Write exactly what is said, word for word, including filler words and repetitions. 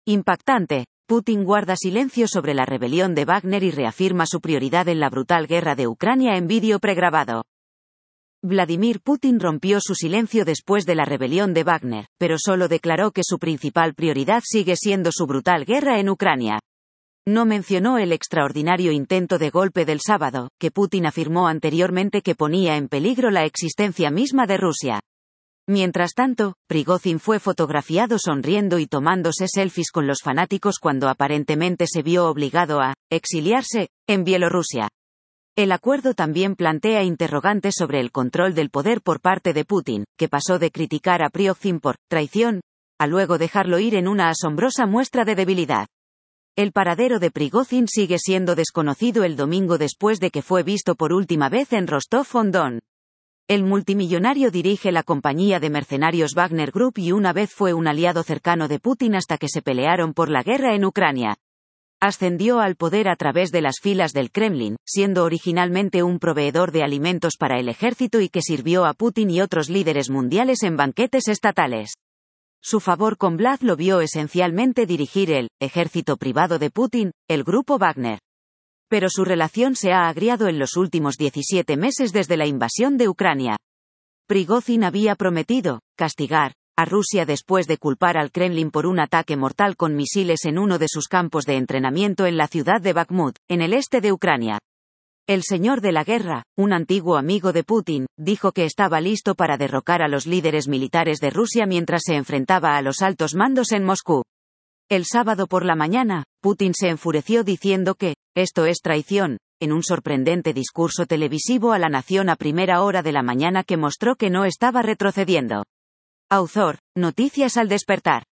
Impactante. Putin guarda silencio sobre la rebelión de Wagner y reafirma su prioridad en la brutal guerra de Ucrania en vídeo pregrabado. Vladimir Putin rompió su silencio después de la rebelión de Wagner, pero solo declaró que su principal prioridad sigue siendo su brutal guerra en Ucrania. No mencionó el extraordinario intento de golpe del sábado, que Putin afirmó anteriormente que ponía en peligro la existencia misma de Rusia. Mientras tanto, Prigozhin fue fotografiado sonriendo y tomándose selfies con los fanáticos cuando aparentemente se vio obligado a exiliarse en Bielorrusia. El acuerdo también plantea interrogantes sobre el control del poder por parte de Putin, que pasó de criticar a Prigozhin por traición a luego dejarlo ir en una asombrosa muestra de debilidad. El paradero de Prigozhin sigue siendo desconocido el domingo después de que fue visto por última vez en Rostov-on-Don. El multimillonario dirige la compañía de mercenarios Wagner Group y una vez fue un aliado cercano de Putin hasta que se pelearon por la guerra en Ucrania. Ascendió al poder a través de las filas del Kremlin, siendo originalmente un proveedor de alimentos para el ejército y que sirvió a Putin y otros líderes mundiales en banquetes estatales. Su favor con Vlad lo vio esencialmente dirigir el ejército privado de Putin, el grupo Wagner. Pero su relación se ha agriado en los últimos diecisiete meses desde la invasión de Ucrania. Prigozhin había prometido castigar a Rusia después de culpar al Kremlin por un ataque mortal con misiles en uno de sus campos de entrenamiento en la ciudad de Bakhmut, en el este de Ucrania. El señor de la guerra, un antiguo amigo de Putin, dijo que estaba listo para derrocar a los líderes militares de Rusia mientras se enfrentaba a los altos mandos en Moscú. El sábado por la mañana, Putin se enfureció diciendo que esto es traición, en un sorprendente discurso televisivo a la nación a primera hora de la mañana que mostró que no estaba retrocediendo. Author, Noticias al despertar.